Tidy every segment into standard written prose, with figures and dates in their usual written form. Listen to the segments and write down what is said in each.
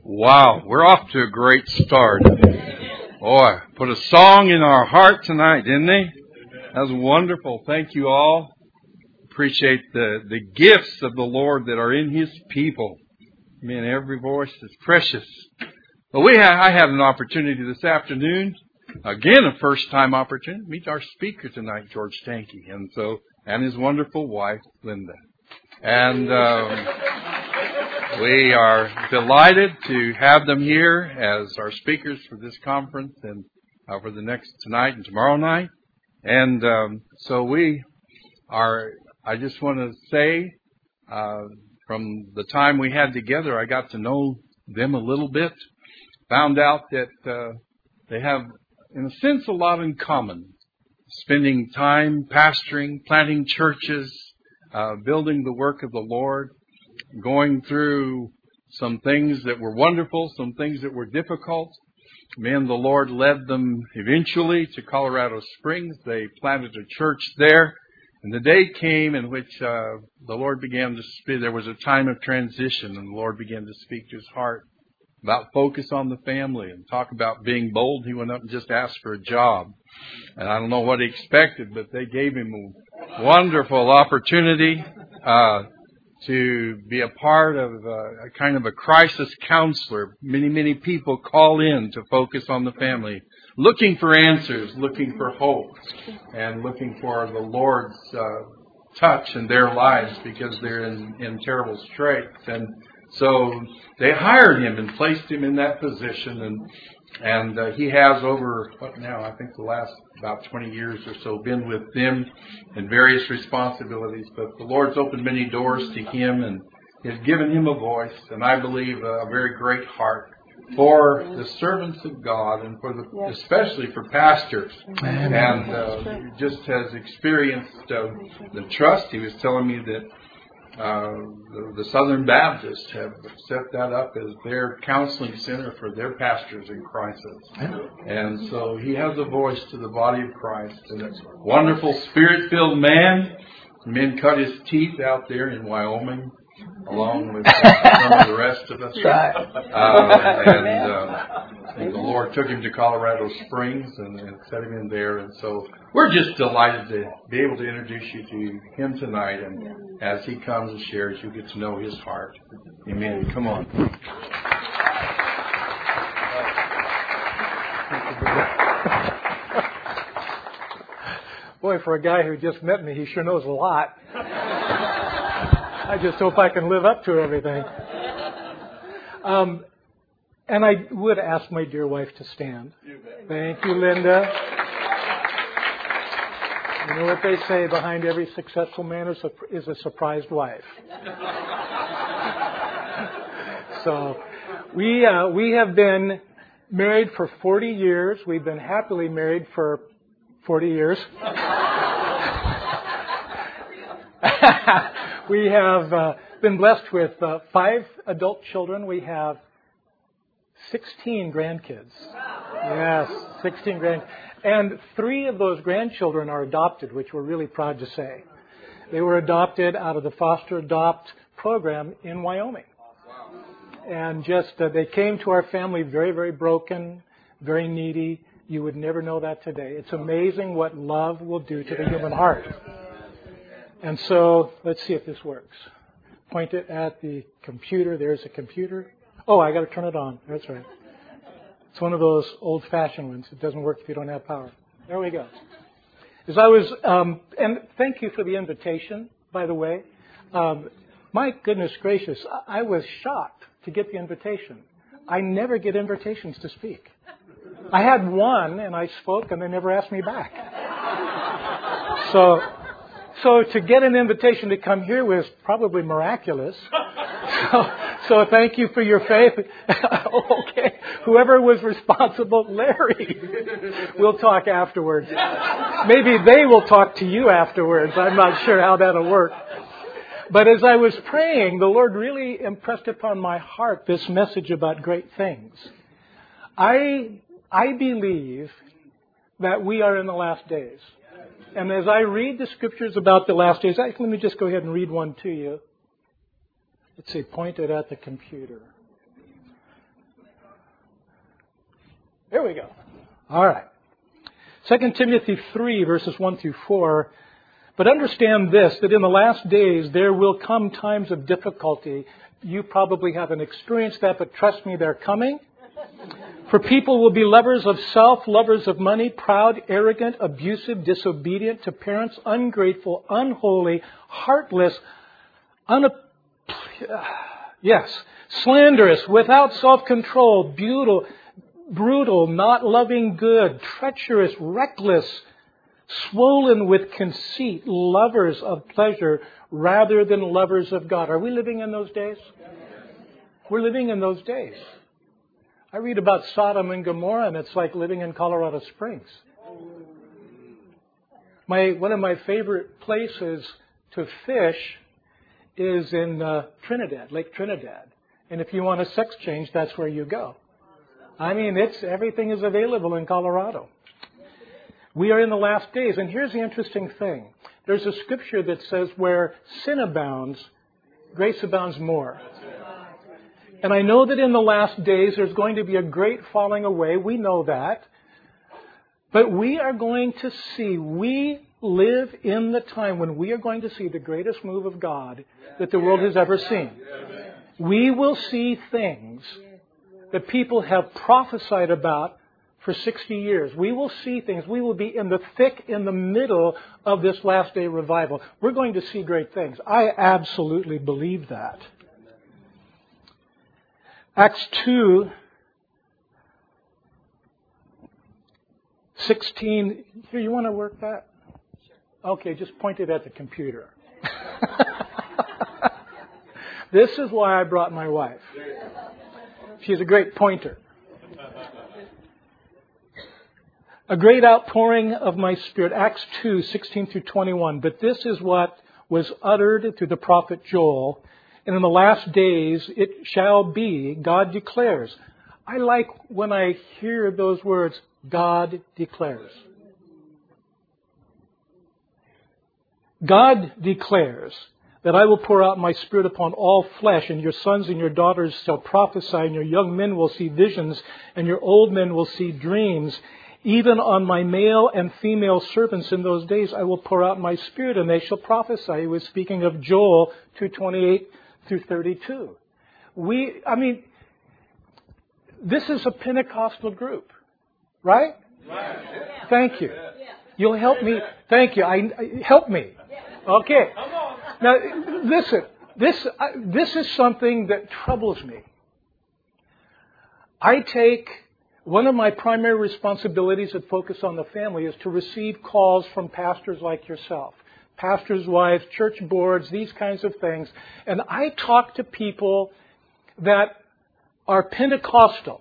Wow, we're off to a great start. Boy, put a song in our heart tonight, didn't they? That was wonderful. Thank you all. Appreciate the gifts of the Lord that are in His people. Man, every voice is precious. Well, I had an opportunity this afternoon, again a first-time opportunity, to meet our speaker tonight, George Stanky, and his wonderful wife, Linda. And we are delighted to have them here as our speakers for this conference and for the next tonight and tomorrow night. And I just want to say, from the time we had together, I got to know them a little bit. Found out that they have, in a sense, a lot in common. Spending time pastoring, planting churches, building the work of the Lord, going through some things that were wonderful, some things that were difficult. Man, the Lord led them eventually to Colorado Springs. They planted a church there. And the day came in which the Lord began to speak. There was a time of transition, and the Lord began to speak to his heart about focus on the family and talk about being bold. He went up and just asked for a job. And I don't know what he expected, but they gave him a wonderful opportunity to be a part of a kind of a crisis counselor. Many people call in to focus on the family, looking for answers, looking for hope, and looking for the Lord's touch in their lives because they're in terrible straits. And so they hired him and placed him in that position, and he has over, I think the last about 20 years or so been with them in various responsibilities. But the Lord's opened many doors to him and has given him a voice, and I believe a very great heart for the servants of God and especially for pastors. And just has experienced the trust. He was telling me that the Southern Baptists have set that up as their counseling center for their pastors in crisis. And so he has a voice to the body of Christ. And a wonderful Spirit-filled man. Men cut his teeth out there in Wyoming, along with some of the rest of us. And the Lord took him to Colorado Springs and set him in there. And so we're just delighted to be able to introduce you to him tonight. And as he comes and shares, you get to know his heart. Amen. Come on. Boy, for a guy who just met me, he sure knows a lot. I just hope I can live up to everything. And I would ask my dear wife to stand. Thank you, Linda. You know what they say, behind every successful man is a surprised wife. So we have been married for 40 years. We've been happily married for 40 years. We have been blessed with 5 adult children. We have 16 grandkids. Yes, 16 grandkids. And 3 of those grandchildren are adopted, which we're really proud to say. They were adopted out of the foster adopt program in Wyoming. And they came to our family very, very broken, very needy. You would never know that today. It's amazing what love will do to the human heart. And so, let's see if this works. Point it at the computer. There's a computer. Oh, I got to turn it on. That's right. It's one of those old-fashioned ones. It doesn't work if you don't have power. There we go. As I was, and thank you for the invitation, by the way. My goodness gracious, I was shocked to get the invitation. I never get invitations to speak. I had one, and I spoke, and they never asked me back. So to get an invitation to come here was probably miraculous. So thank you for your faith. Okay. Whoever was responsible, Larry. We'll talk afterwards. Maybe they will talk to you afterwards. I'm not sure how that'll work. But as I was praying, the Lord really impressed upon my heart this message about great things. I believe that we are in the last days. And as I read the scriptures about the last days, let me just go ahead and read one to you. Let's see, point it at the computer. There we go. All right. 2 Timothy 3, verses 1 through 4. But understand this, that in the last days there will come times of difficulty. You probably haven't experienced that, but trust me, they're coming. For people will be lovers of self, lovers of money, proud, arrogant, abusive, disobedient to parents, ungrateful, unholy, heartless, slanderous, without self-control, brutal, not loving good, treacherous, reckless, swollen with conceit, lovers of pleasure rather than lovers of God. Are we living in those days? We're living in those days. I read about Sodom and Gomorrah, and it's like living in Colorado Springs. One of my favorite places to fish is in Trinidad, Lake Trinidad. And if you want a sex change, that's where you go. I mean, everything is available in Colorado. We are in the last days. And here's the interesting thing. There's a scripture that says where sin abounds, grace abounds more. And I know that in the last days there's going to be a great falling away. We know that. But we are going to see, we live in the time when we are going to see the greatest move of God that the world has ever seen. We will see things that people have prophesied about for 60 years. We will see things. We will be in the middle of this last day revival. We're going to see great things. I absolutely believe that. Acts 2, 16. Here, you want to work that? Okay, just point it at the computer. This is why I brought my wife. She's a great pointer. A great outpouring of my Spirit. Acts 2, 16 through 21. But this is what was uttered through the prophet Joel. And in the last days it shall be, God declares. I like when I hear those words, God declares. God declares that I will pour out my Spirit upon all flesh, and your sons and your daughters shall prophesy, and your young men will see visions, and your old men will see dreams. Even on my male and female servants in those days I will pour out my Spirit, and they shall prophesy. He was speaking of Joel 2:28 through 32. This is a Pentecostal group, right? Right. Thank you. You'll help me. Thank you. Help me. Okay. Now, listen. This is something that troubles me. One of my primary responsibilities at Focus on the Family is to receive calls from pastors like yourself. Pastors' wives, church boards, these kinds of things. And I talk to people that are Pentecostal,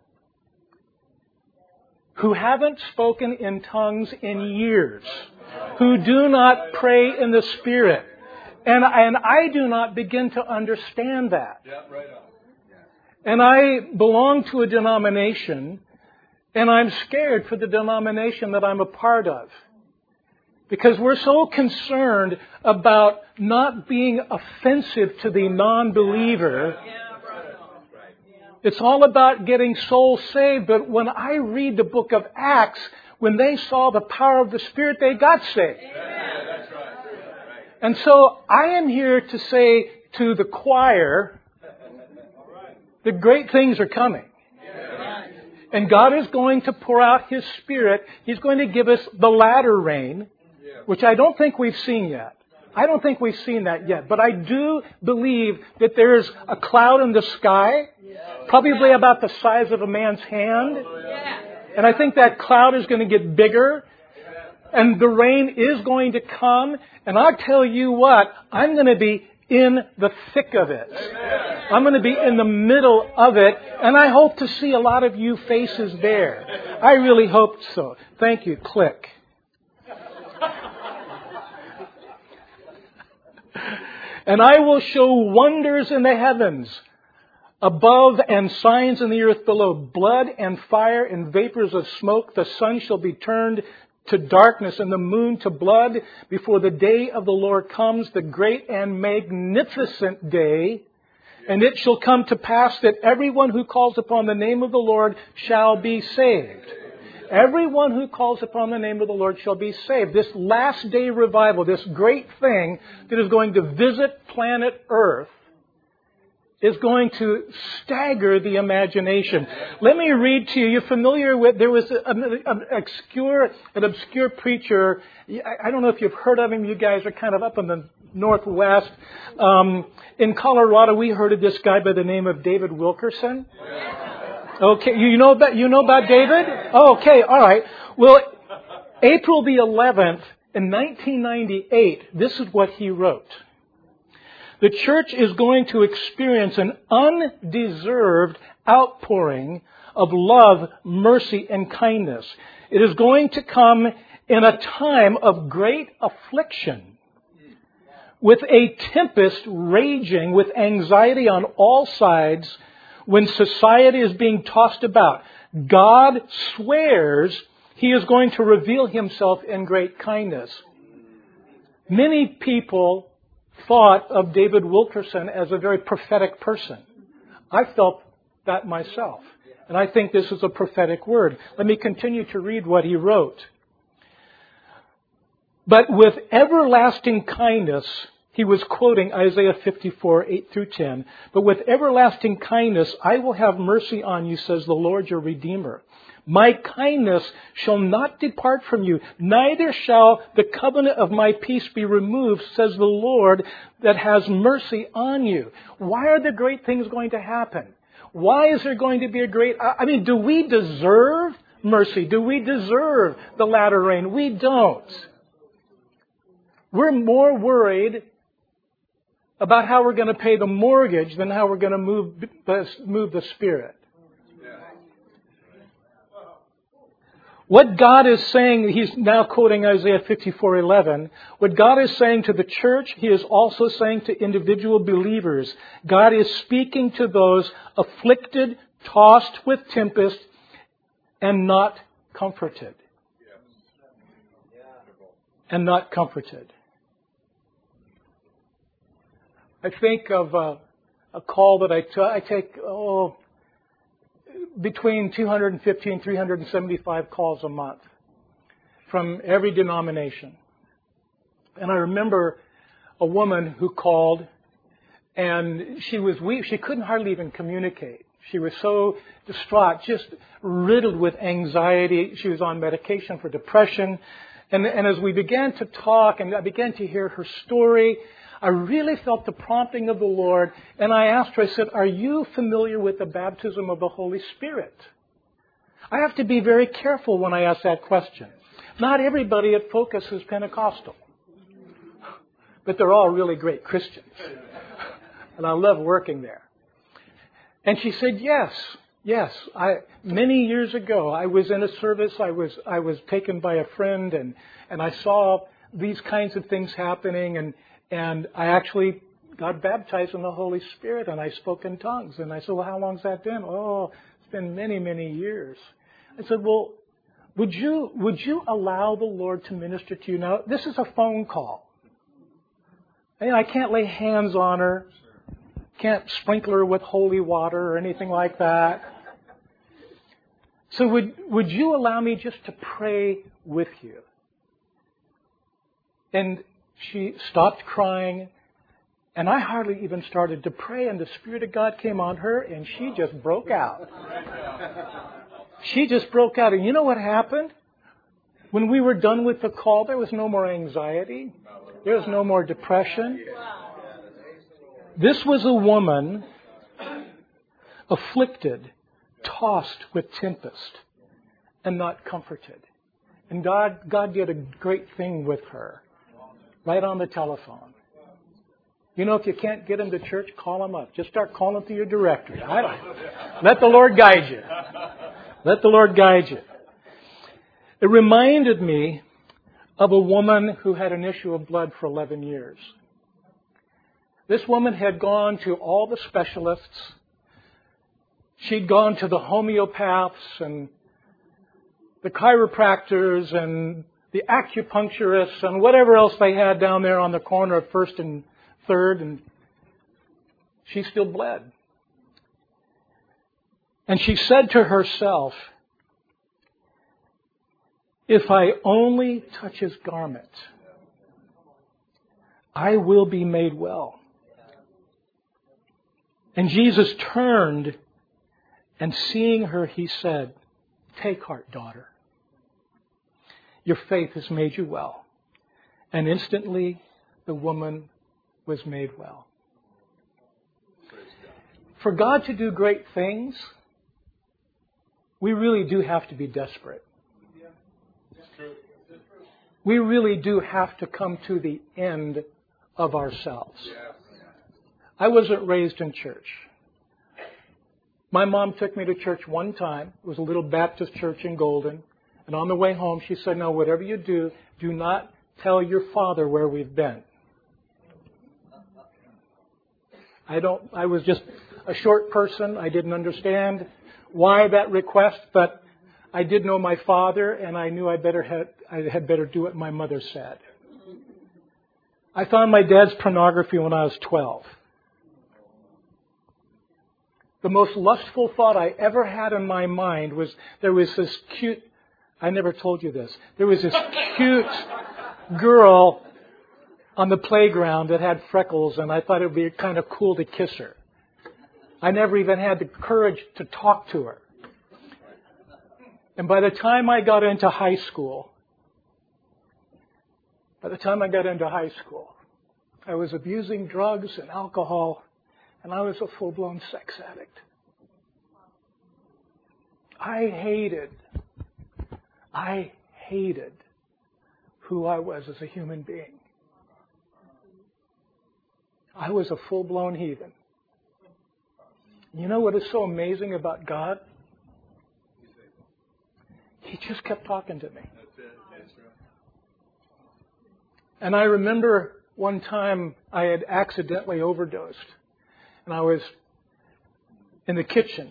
who haven't spoken in tongues in years, who do not pray in the Spirit. And I do not begin to understand that. And I belong to a denomination, and I'm scared for the denomination that I'm a part of. Because we're so concerned about not being offensive to the non-believer. It's all about getting souls saved. But when I read the book of Acts, when they saw the power of the Spirit, they got saved. And so I am here to say to the choir, the great things are coming. And God is going to pour out His Spirit. He's going to give us the latter rain, which I don't think we've seen yet. I don't think we've seen that yet. But I do believe that there's a cloud in the sky, probably about the size of a man's hand. And I think that cloud is going to get bigger. And the rain is going to come. And I'll tell you what, I'm going to be in the thick of it. I'm going to be in the middle of it. And I hope to see a lot of you faces there. I really hope so. Thank you. Click. And I will show wonders in the heavens above and signs in the earth below, blood and fire and vapors of smoke. The sun shall be turned to darkness and the moon to blood before the day of the Lord comes, the great and magnificent day. And it shall come to pass that everyone who calls upon the name of the Lord shall be saved. Everyone who calls upon the name of the Lord shall be saved. This last day revival, this great thing that is going to visit planet Earth, is going to stagger the imagination. Let me read to you. You're familiar with, there was an obscure preacher. I don't know if you've heard of him. You guys are kind of up in the Northwest. In Colorado, we heard of this guy by the name of David Wilkerson. Okay, you know about David? Oh, okay, all right. Well, April the 11th in 1998, this is what he wrote. The church is going to experience an undeserved outpouring of love, mercy, and kindness. It is going to come in a time of great affliction, with a tempest raging, with anxiety on all sides, when society is being tossed about. God swears He is going to reveal Himself in great kindness. Many people thought of David Wilkerson as a very prophetic person. I felt that myself. And I think this is a prophetic word. Let me continue to read what he wrote. But with everlasting kindness, he was quoting Isaiah 54, 8 through 10. But with everlasting kindness, I will have mercy on you, says the Lord your Redeemer. My kindness shall not depart from you, neither shall the covenant of my peace be removed, says the Lord that has mercy on you. Why are the great things going to happen? Why is there going to be a great... do we deserve mercy? Do we deserve the latter rain? We don't. We're more worried about how we're going to pay the mortgage than how we're going to move the Spirit. What God is saying, he's now quoting Isaiah 54:11. What God is saying to the church, He is also saying to individual believers. God is speaking to those afflicted, tossed with tempest, and not comforted. And not comforted. I think of a call that I take, between 250 and 375 calls a month from every denomination. And I remember a woman who called, and she was weak. She couldn't hardly even communicate. She was so distraught, just riddled with anxiety. She was on medication for depression. And as we began to talk and I began to hear her story, I really felt the prompting of the Lord, and I asked her, I said, are you familiar with the baptism of the Holy Spirit? I have to be very careful when I ask that question. Not everybody at Focus is Pentecostal, but they're all really great Christians. And I love working there. And she said, yes. Many years ago, I was in a service, I was taken by a friend, and I saw these kinds of things happening, and I actually got baptized in the Holy Spirit, and I spoke in tongues. And I said, well, how long's that been? Oh, it's been many, many years. I said, well, would you allow the Lord to minister to you? Now, this is a phone call. And I can't lay hands on her. Can't sprinkle her with holy water or anything like that. So would you allow me just to pray with you? And she stopped crying, and I hardly even started to pray, and the Spirit of God came on her, and she just broke out. She just broke out, and you know what happened? When we were done with the call, there was no more anxiety. There was no more depression. This was a woman afflicted, tossed with tempest, and not comforted. And God did a great thing with her. Right on the telephone. You know, if you can't get them to church, call them up. Just start calling through your directory. Let the Lord guide you. Let the Lord guide you. It reminded me of a woman who had an issue of blood for 11 years. This woman had gone to all the specialists. She'd gone to the homeopaths and the chiropractors and the acupuncturists and whatever else they had down there on the corner of 1st and 3rd. And She still bled. And she said to herself, if I only touch his garment, I will be made well. And Jesus turned, and seeing her, he said, take heart, daughter. Your faith has made you well. And instantly, the woman was made well. For God to do great things, we really do have to be desperate. We really do have to come to the end of ourselves. I wasn't raised in church. My mom took me to church one time. It was a little Baptist church in Golden. And on the way home, she said, no, whatever you do, do not tell your father where we've been. I was just a short person. I didn't understand why that request, but I did know my father, and I knew I had better do what my mother said. I found my dad's pornography when I was 12. The most lustful thought I ever had in my mind was there was this cute, I never told you this, there was this cute girl on the playground that had freckles, and I thought it would be kind of cool to kiss her. I never even had the courage to talk to her. And by the time I got into high school, I was abusing drugs and alcohol, and I was a full-blown sex addict. I hated who I was as a human being. I was a full-blown heathen. You know what is so amazing about God? He just kept talking to me. And I remember one time I had accidentally overdosed. And I was in the kitchen.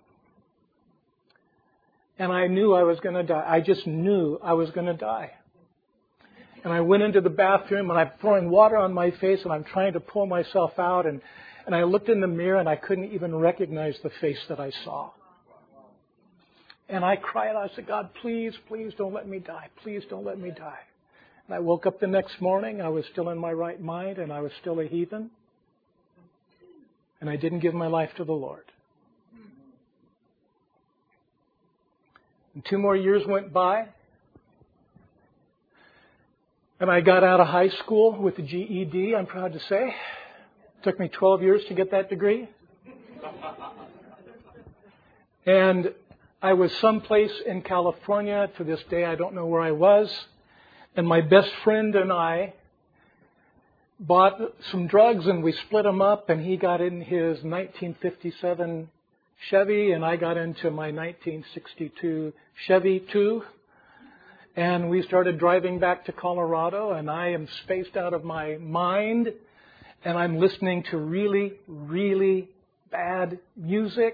And I knew I was going to die. I just knew I was going to die. And I went into the bathroom and I'm throwing water on my face and I'm trying to pull myself out. And I looked in the mirror and I couldn't even recognize the face that I saw. And I cried out, I said, God, please, please don't let me die. Please don't let me die. And I woke up the next morning. I was still in my right mind and I was still a heathen. And I didn't give my life to the Lord. And 2 more years went by. And I got out of high school with a GED, I'm proud to say. It took me 12 years to get that degree. And I was someplace in California. To this day, I don't know where I was. And my best friend and I bought some drugs and we split them up. And he got in his 1957 Chevy and I got into my 1962 Chevy 2. And we started driving back to Colorado, and I am spaced out of my mind, and I'm listening to really, really bad music.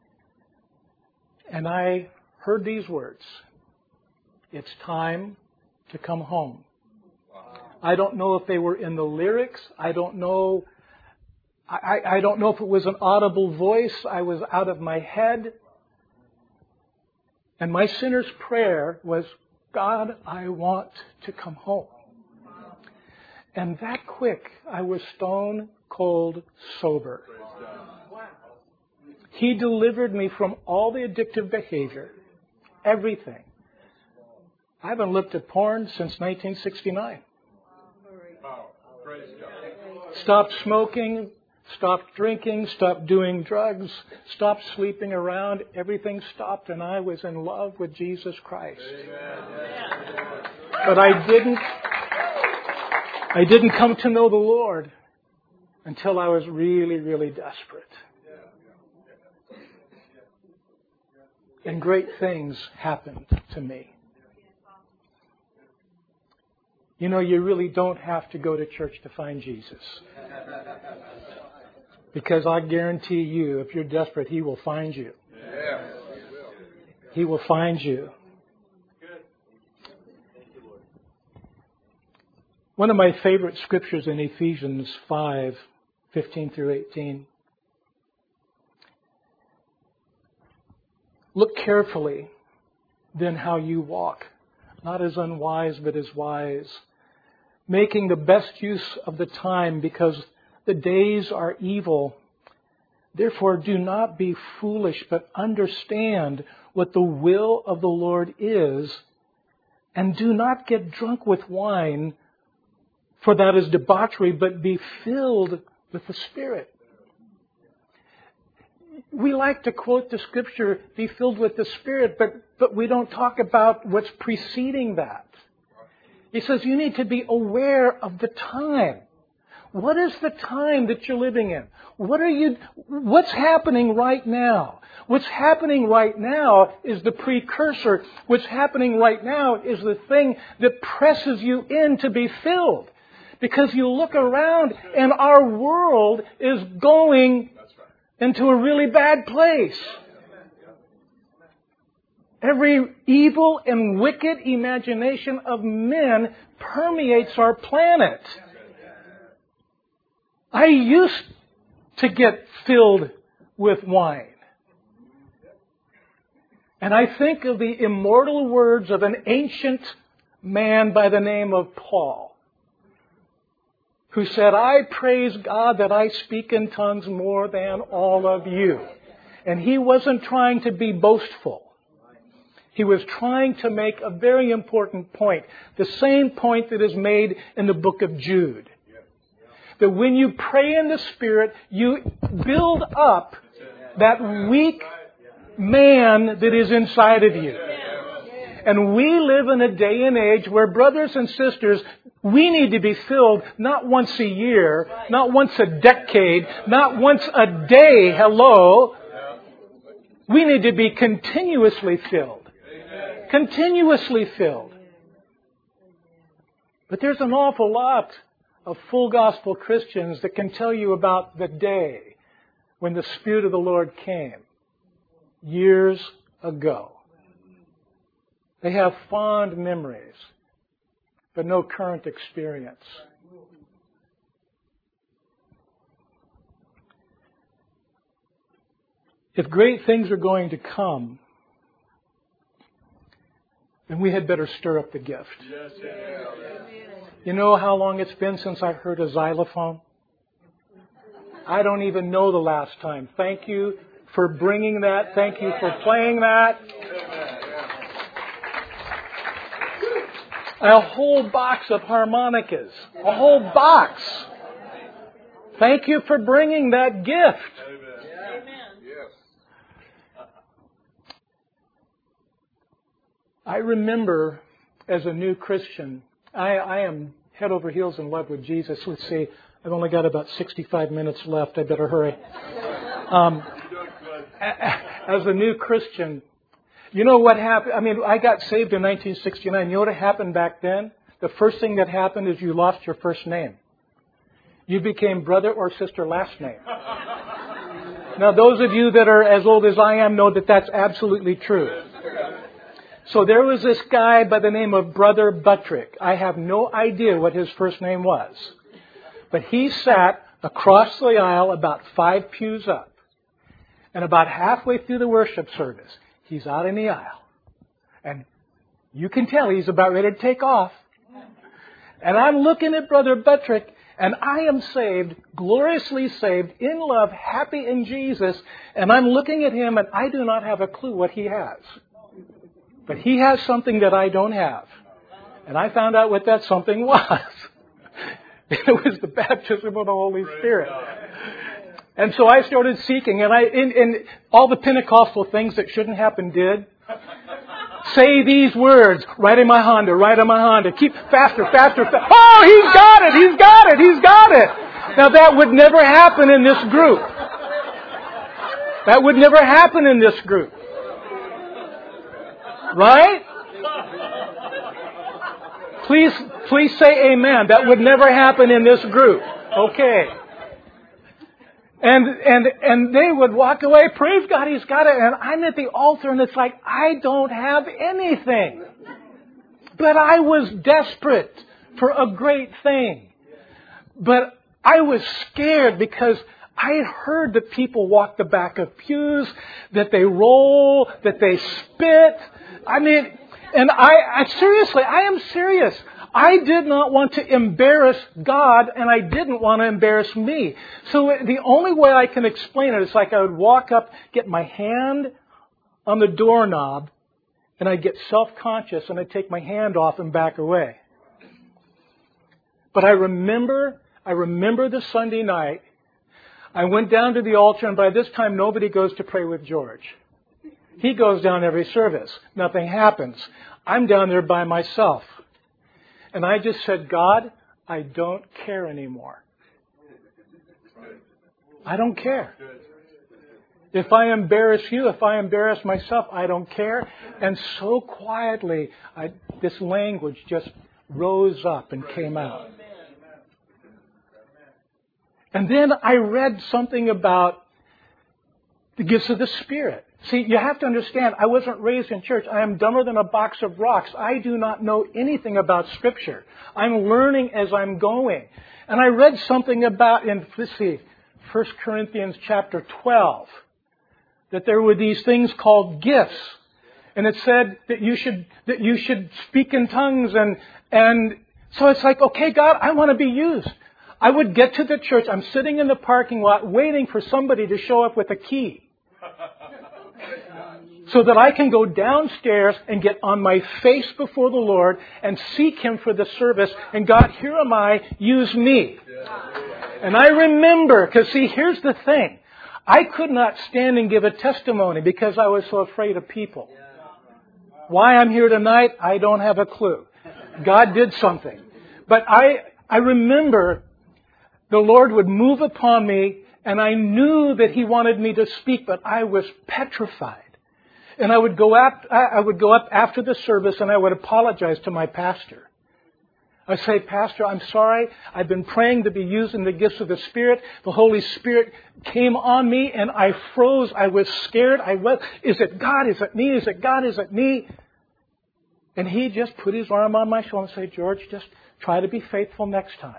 And I heard these words, it's time to come home. Wow. I don't know if they were in the lyrics. I don't know if it was an audible voice. I was out of my head. And my sinner's prayer was, God, I want to come home. And that quick, I was stone cold sober. He delivered me from all the addictive behavior, everything. I haven't looked at porn since 1969. Stopped smoking, stopped drinking, stopped doing drugs, stopped sleeping around. Everything stopped, and I was in love with Jesus Christ. But I didn't come to know the Lord until I was really, really desperate. And great things happened to me. You know, you really don't have to go to church to find Jesus. Because I guarantee you, if you're desperate, He will find you. He will find you. One of my favorite scriptures in Ephesians 5:15 through 18. Look carefully then how you walk, not as unwise, but as wise, making the best use of the time, because the days are evil. Therefore, do not be foolish, but understand what the will of the Lord is, and do not get drunk with wine, for that is debauchery, but be filled with the Spirit. We like to quote the Scripture, be filled with the Spirit, but we don't talk about what's preceding that. He says you need to be aware of the time. What is the time that you're living in? What's happening right now? What's happening right now is the precursor. What's happening right now is the thing that presses you in to be filled. Because you look around and our world is going into a really bad place. Every evil and wicked imagination of men permeates our planet. I used to get filled with wine. And I think of the immortal words of an ancient man by the name of Paul, who said, I praise God that I speak in tongues more than all of you. And he wasn't trying to be boastful. He was trying to make a very important point. The same point that is made in the book of Jude. That when you pray in the Spirit, you build up that weak man that is inside of you. And we live in a day and age where, brothers and sisters, we need to be filled not once a year, not once a decade, not once a day, hello. We need to be continuously filled. Continuously filled. But there's an awful lot of full gospel Christians that can tell you about the day when the Spirit of the Lord came years ago. They have fond memories, but no current experience. If great things are going to come, then we had better stir up the gift. You know how long it's been since I've heard a xylophone? I don't even know the last time. Thank you for bringing that. Thank you for playing that. A whole box of harmonicas. A whole box. Thank you for bringing that gift. I remember as a new Christian, I am head over heels in love with Jesus. Let's see, I've only got about 65 minutes left. I better hurry. As a new Christian, you know what happened? I mean, I got saved in 1969. You know what happened back then? The first thing that happened is you lost your first name. You became brother or sister last name. Now, those of you that are as old as I am know that that's absolutely true. So there was this guy by the name of Brother Buttrick. I have no idea what his first name was. But he sat across the aisle about 5 pews up. And about halfway through the worship service, he's out in the aisle. And you can tell he's about ready to take off. And I'm looking at Brother Buttrick, and I am saved, gloriously saved, in love, happy in Jesus. And I'm looking at him, and I do not have a clue what he has. But he has something that I don't have. And I found out what that something was. It was the baptism of the Holy Spirit. And so I started seeking, and in all the Pentecostal things that shouldn't happen did. Say these words, right in my Honda, right in my Honda. Keep faster, faster, faster. Oh, he's got it, he's got it, he's got it. Now that would never happen in this group. That would never happen in this group. Right? Please say amen. That would never happen in this group. Okay. And they would walk away, praise God, he's got it. And I'm at the altar and it's like, I don't have anything. But I was desperate for a great thing. But I was scared because I had heard that people walk the back of pews, that they roll, that they spit. I mean, and I seriously, I am serious. I did not want to embarrass God, and I didn't want to embarrass me. So the only way I can explain it is like I would walk up, get my hand on the doorknob, and I'd get self-conscious, and I'd take my hand off and back away. But I remember the Sunday night, I went down to the altar, and by this time nobody goes to pray with George. He goes down every service. Nothing happens. I'm down there by myself. And I just said, God, I don't care anymore. I don't care. If I embarrass you, if I embarrass myself, I don't care. And so quietly, this language just rose up and came out. And then I read something about the gifts of the Spirit. See, you have to understand, I wasn't raised in church. I am dumber than a box of rocks. I do not know anything about Scripture. I'm learning as I'm going. And I read something about, in 1 Corinthians chapter 12, that there were these things called gifts. And it said that you should speak in tongues. And so it's like, okay, God, I want to be used. I would get to the church. I'm sitting in the parking lot waiting for somebody to show up with a key, so that I can go downstairs and get on my face before the Lord and seek Him for the service. And God, here am I, use me. And I remember, because see, here's the thing. I could not stand and give a testimony because I was so afraid of people. Why I'm here tonight, I don't have a clue. God did something. But I remember the Lord would move upon me, and I knew that He wanted me to speak, but I was petrified. And I would go up after the service, and I would apologize to my pastor. I say, Pastor, I'm sorry. I've been praying to be used in the gifts of the Spirit. The Holy Spirit came on me, and I froze. I was scared. Is it God? Is it me? Is it God? Is it me? And He just put His arm on my shoulder and said, George, just try to be faithful next time.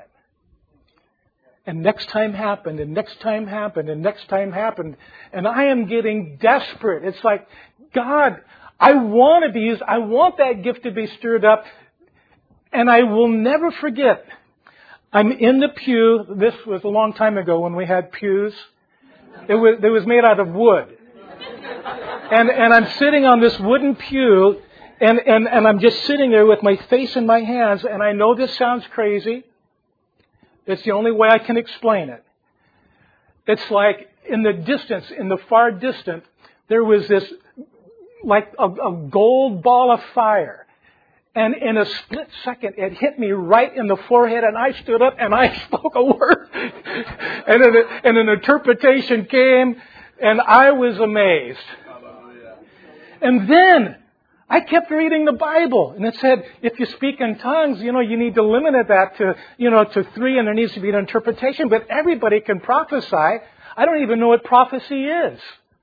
And next time happened, and next time happened, and next time happened. And I am getting desperate. It's like, God, I want to be used. I want that gift to be stirred up. And I will never forget. I'm in the pew. This was a long time ago when we had pews. It was made out of wood. And I'm sitting on this wooden pew, and I'm just sitting there with my face in my hands. And I know this sounds crazy. It's the only way I can explain it. It's like in the far distant, there was this, like a gold ball of fire. And in a split second, it hit me right in the forehead, and I stood up and I spoke a word. And an interpretation came, and I was amazed. And then I kept reading the Bible, and it said, if you speak in tongues, you need to limit that to 3, and there needs to be an interpretation. But everybody can prophesy. I don't even know what prophecy is.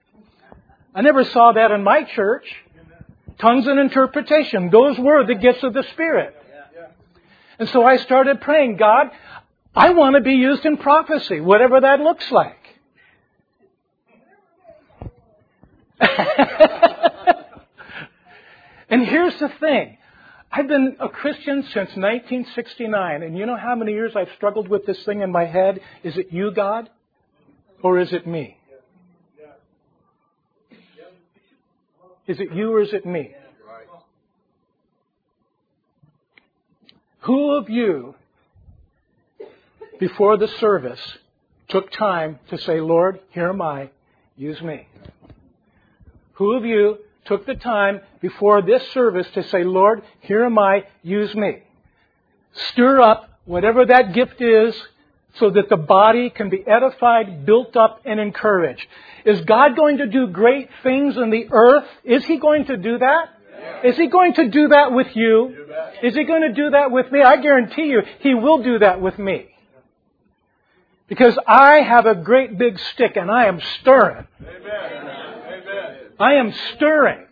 I never saw that in my church. Tongues and interpretation, those were the gifts of the Spirit. And so I started praying, God, I want to be used in prophecy, whatever that looks like. And here's the thing. I've been a Christian since 1969, and you know how many years I've struggled with this thing in my head? Is it you, God? Or is it me? Is it you or is it me? Who of you, before the service, took time to say, Lord, here am I, use me? Who of you took the time before this service to say, Lord, here am I, use me? Stir up whatever that gift is so that the body can be edified, built up, and encouraged. Is God going to do great things in the earth? Is He going to do that? Yeah. Is He going to do that with you? Is He going to do that with me? I guarantee you, He will do that with me. Because I have a great big stick and I am stirring. Amen. I am stirring.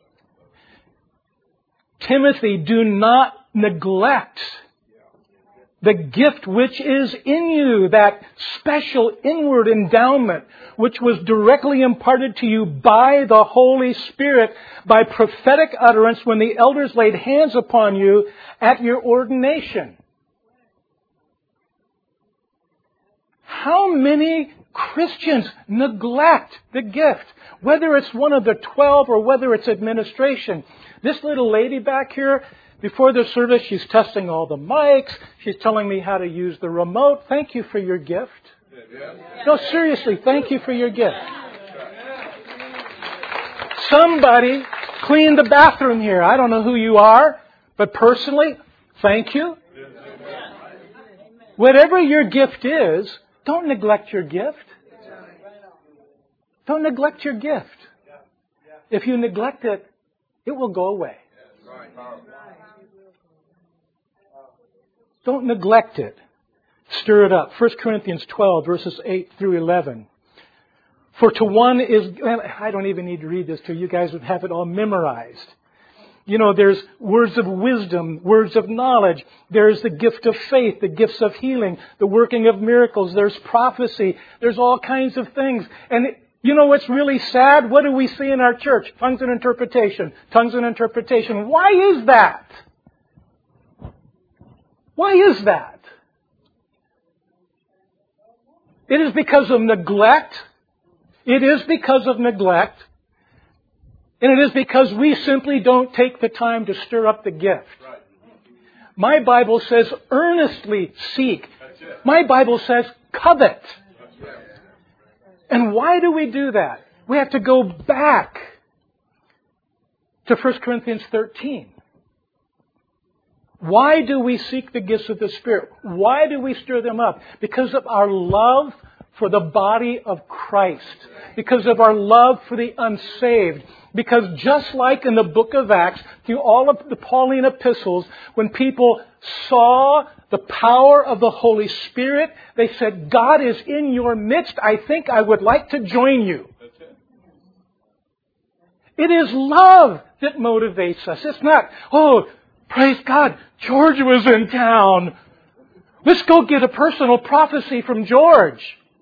Timothy, do not neglect The gift which is in you, that special inward endowment, which was directly imparted to you by the Holy Spirit, by prophetic utterance when the elders laid hands upon you at your ordination. How many Christians neglect the gift? Whether it's one of the 12 or whether it's administration. This little lady back here, before the service, she's testing all the mics. She's telling me how to use the remote. Thank you for your gift. No, seriously, thank you for your gift. Somebody cleaned the bathroom here. I don't know who you are, but personally, thank you. Whatever your gift is, don't neglect your gift. Don't neglect your gift. If you neglect it, it will go away. Don't neglect it. Stir it up. 1 Corinthians 12, verses 8 through 11. For to one is... I don't even need to read this to you. You guys would have it all memorized. You know, there's words of wisdom, words of knowledge. There's the gift of faith, the gifts of healing, the working of miracles. There's prophecy. There's all kinds of things. And you know what's really sad? What do we see in our church? Tongues and interpretation. Tongues and interpretation. Why is that? Why is that? It is because of neglect. It is because of neglect. And it is because we simply don't take the time to stir up the gift. My Bible says earnestly seek. My Bible says covet. And why do we do that? We have to go back to 1 Corinthians 13. Why do we seek the gifts of the Spirit? Why do we stir them up? Because of our love for the body of Christ. Because of our love for the unsaved. Because just like in the book of Acts, through all of the Pauline epistles, when people saw the power of the Holy Spirit, they said, God is in your midst. I think I would like to join you. It is love that motivates us. It's not, oh, praise God, George was in town. Let's go get a personal prophecy from George.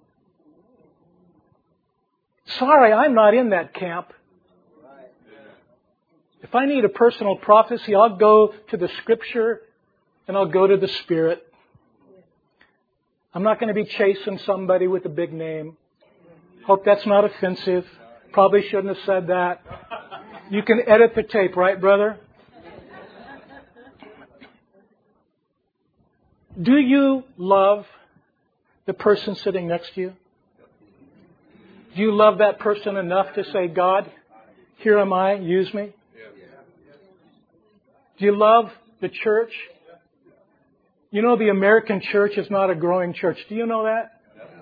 Sorry, I'm not in that camp. If I need a personal prophecy, I'll go to the Scripture and I'll go to the Spirit. I'm not going to be chasing somebody with a big name. Hope that's not offensive. Probably shouldn't have said that. You can edit the tape, right, brother? Do you love the person sitting next to you? Do you love that person enough to say, God, here am I, use me? Do you love the church? You know the American church is not a growing church. Do you know that?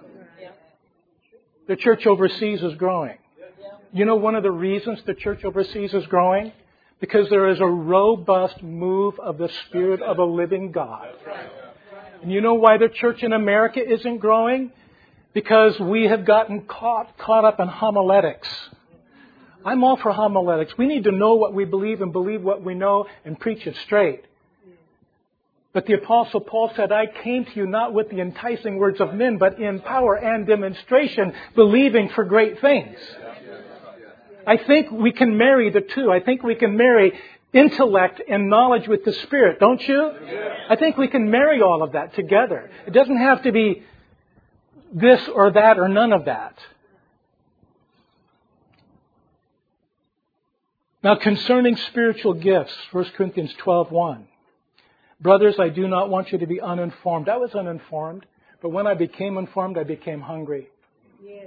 The church overseas is growing. You know one of the reasons the church overseas is growing? Because there is a robust move of the Spirit of a living God. And you know why the church in America isn't growing? Because we have gotten caught up in homiletics. I'm all for homiletics. We need to know what we believe and believe what we know and preach it straight. But the Apostle Paul said, I came to you not with the enticing words of men, but in power and demonstration, believing for great things. I think we can marry the two. I think we can marry intellect and knowledge with the Spirit, don't you? I think we can marry all of that together. It doesn't have to be this or that or none of that. Now, concerning spiritual gifts, 1 Corinthians 12:1. Brothers, I do not want you to be uninformed. I was uninformed, but when I became informed, I became hungry. Yes.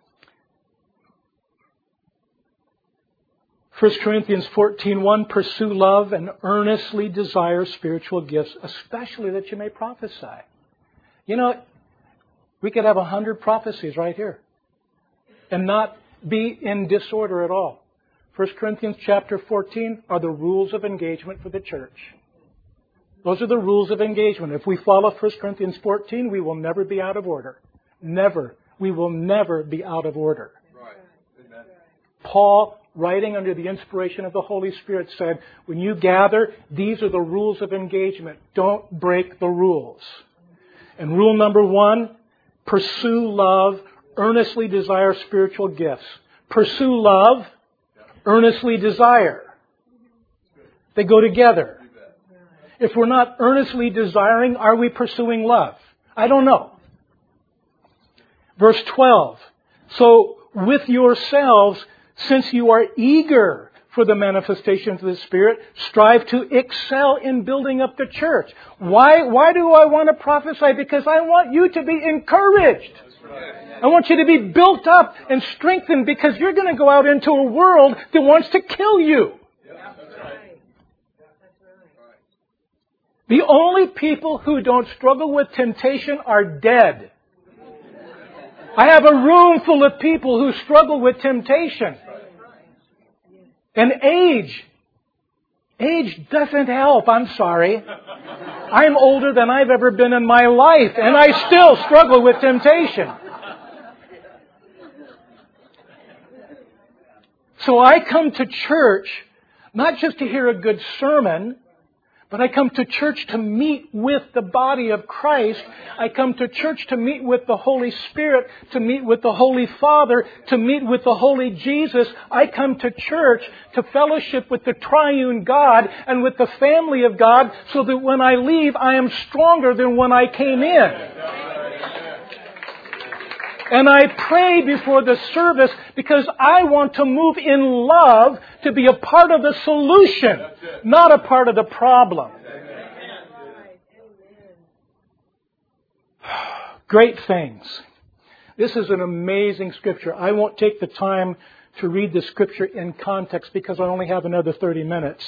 1 Corinthians 14:1, pursue love and earnestly desire spiritual gifts, especially that you may prophesy. You know, we could have 100 prophecies right here and not be in disorder at all. 1 Corinthians chapter 14 are the rules of engagement for the church. Those are the rules of engagement. If we follow 1 Corinthians 14, we will never be out of order. Never. We will never be out of order. Right. Paul, writing under the inspiration of the Holy Spirit, said, when you gather, these are the rules of engagement. Don't break the rules. And rule number 1, pursue love, earnestly desire spiritual gifts. Pursue love, earnestly desire. They go together. If we're not earnestly desiring, are we pursuing love? I don't know. Verse 12. So with yourselves, since you are eager for the manifestations of the Spirit, strive to excel in building up the church. Why do I want to prophesy? Because I want you to be encouraged. I want you to be built up and strengthened, because you're going to go out into a world that wants to kill you. The only people who don't struggle with temptation are dead. I have a room full of people who struggle with temptation. And age doesn't help, I'm sorry. I'm older than I've ever been in my life, and I still struggle with temptation. So I come to church not just to hear a good sermon, but I come to church to meet with the body of Christ. I come to church to meet with the Holy Spirit, to meet with the Holy Father, to meet with the Holy Jesus. I come to church to fellowship with the triune God and with the family of God, so that when I leave, I am stronger than when I came in. And I pray before the service because I want to move in love to be a part of the solution, not a part of the problem. Great things. This is an amazing scripture. I won't take the time to read the scripture in context because I only have another 30 minutes.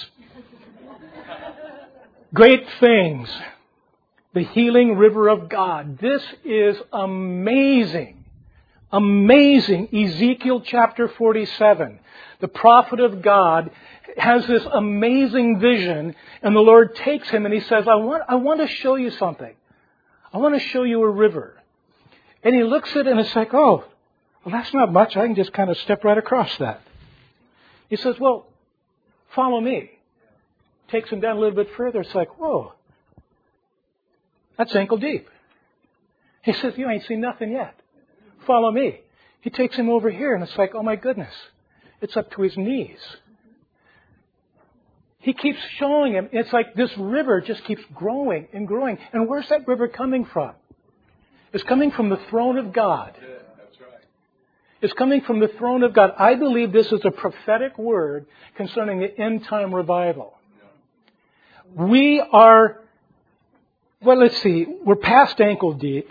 Great things. The healing river of God. This is amazing. Amazing. Ezekiel chapter 47. The prophet of God has this amazing vision, and the Lord takes him and He says, I want to show you something. I want to show you a river. And he looks at it and it's like, oh, well, that's not much. I can just kind of step right across that. He says, well, follow me. Takes him down a little bit further. It's like, whoa, that's ankle deep. He says, you ain't seen nothing yet. Follow me. He takes him over here and it's like, oh my goodness, it's up to his knees. He keeps showing him. It's like this river just keeps growing and growing. And where's that river coming from? It's coming from the throne of God. It's coming from the throne of God. I believe this is a prophetic word concerning the end time revival. We are, well, let's see, we're past ankle deep.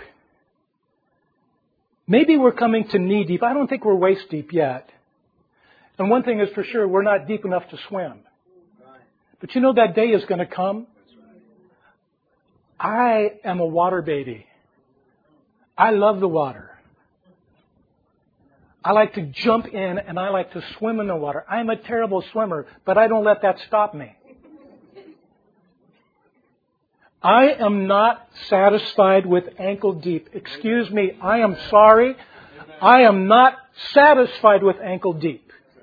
Maybe we're coming to knee deep. I don't think we're waist deep yet. And one thing is for sure, we're not deep enough to swim. But you know that day is going to come. I am a water baby. I love the water. I like to jump in and I like to swim in the water. I'm a terrible swimmer, but I don't let that stop me. I am not satisfied with ankle deep. Excuse me, I am sorry. I am not satisfied with ankle deep.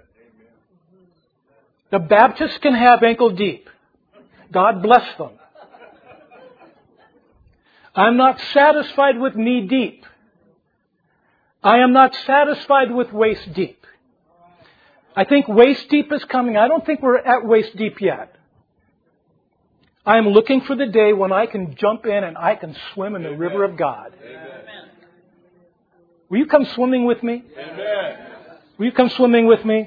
The Baptists can have ankle deep. God bless them. I'm not satisfied with knee deep. I am not satisfied with waist deep. I think waist deep is coming. I don't think we're at waist deep yet. I am looking for the day when I can jump in and I can swim in the river of God. Amen. Will you come swimming with me? Amen. Will you come swimming with me?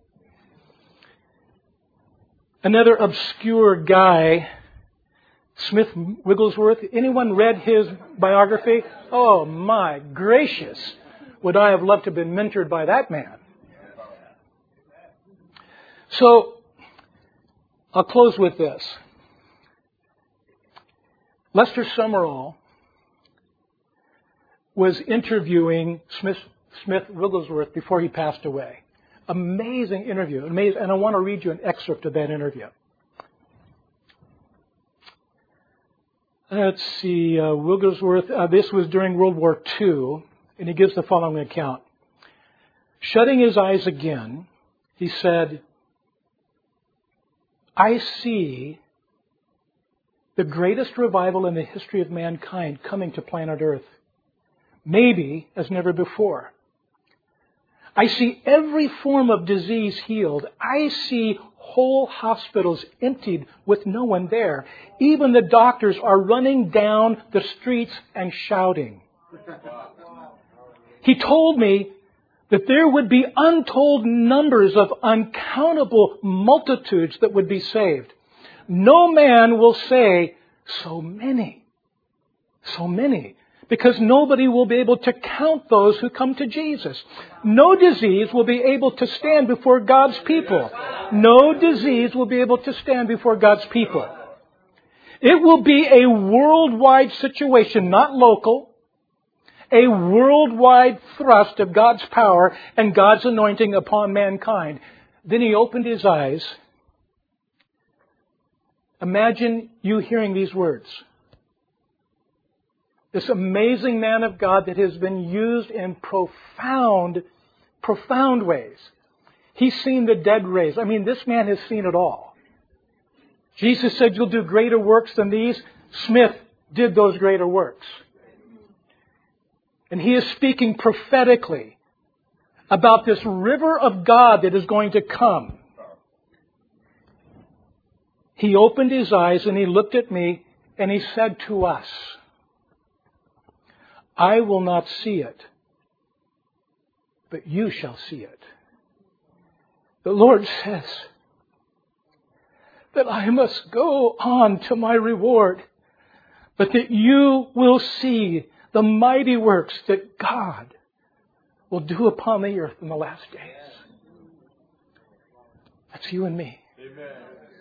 Another obscure guy, Smith Wigglesworth. Anyone read his biography? Oh my gracious. Would I have loved to have been mentored by that man? So, I'll close with this. Lester Summerall was interviewing Smith Wigglesworth before he passed away. Amazing interview. Amazing. And I want to read you an excerpt of that interview. Let's see. Wigglesworth, this was during World War II, and he gives the following account. Shutting his eyes again, He said, I see the greatest revival in the history of mankind coming to planet Earth. Maybe as never before. I see every form of disease healed. I see whole hospitals emptied with no one there. Even the doctors are running down the streets and shouting. He told me that there would be untold numbers of uncountable multitudes that would be saved. No man will say, so many, because nobody will be able to count those who come to Jesus. No disease will be able to stand before God's people. No disease will be able to stand before God's people. It will be a worldwide situation, not local. A worldwide thrust of God's power and God's anointing upon mankind. Then he opened his eyes. Imagine you hearing these words. This amazing man of God that has been used in profound ways. He's seen the dead raised. I mean, this man has seen it all. Jesus said, you'll do greater works than these. Smith did those greater works. And he is speaking prophetically about this river of God that is going to come. He opened his eyes and he looked at me and he said to us, I will not see it, but you shall see it. The Lord says that I must go on to my reward, but that you will see the mighty works that God will do upon the earth in the last days. That's you and me. Amen.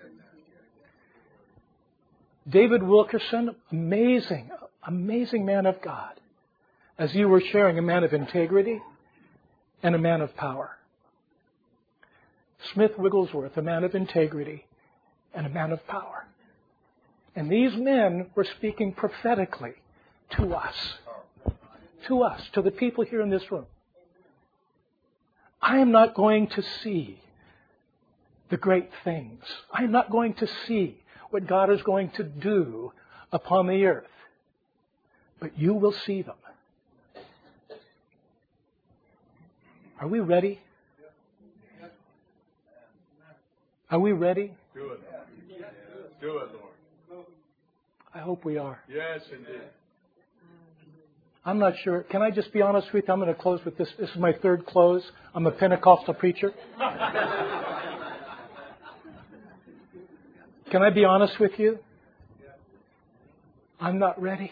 David Wilkerson, amazing man of God. As you were sharing, a man of integrity and a man of power. Smith Wigglesworth, a man of integrity and a man of power. And these men were speaking prophetically to us, to the people here in this room. I am not going to see the great things. I am not going to see what God is going to do upon the earth. But you will see them. Are we ready? Are we ready? Do it. Do it, Lord. I hope we are. Yes, indeed. I'm not sure. Can I just be honest with you? I'm going to close with this. This is my third close. I'm a Pentecostal preacher. Can I be honest with you? I'm not ready.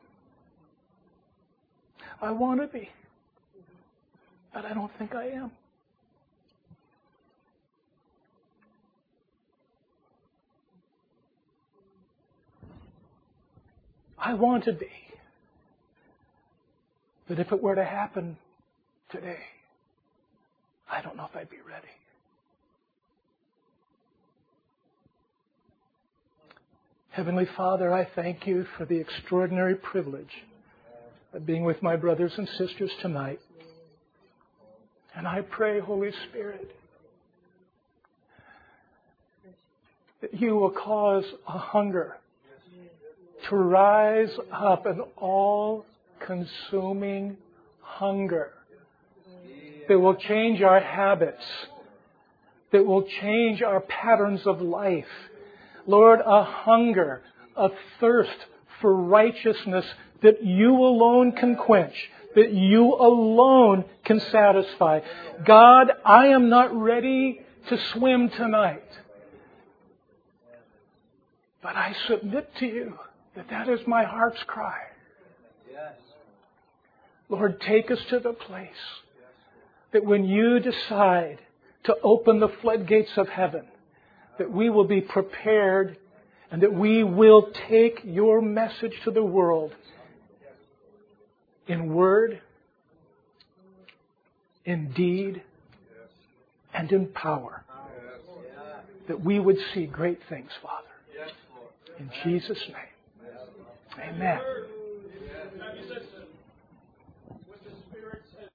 I want to be. But I don't think I am. I want to be. But if it were to happen today, I don't know if I'd be ready. Heavenly Father, I thank you for the extraordinary privilege of being with my brothers and sisters tonight. And I pray, Holy Spirit, that you will cause a hunger to rise up, an all-consuming hunger that will change our habits, that will change our patterns of life. Lord, a hunger, a thirst for righteousness that you alone can quench, that you alone can satisfy. God, I am not ready to swim tonight. But I submit to you that that is my heart's cry. Lord, take us to the place that when you decide to open the floodgates of heaven, that we will be prepared and that we will take your message to the world in word, in deed, and in power. That we would see great things, Father. In Jesus' name. Amen.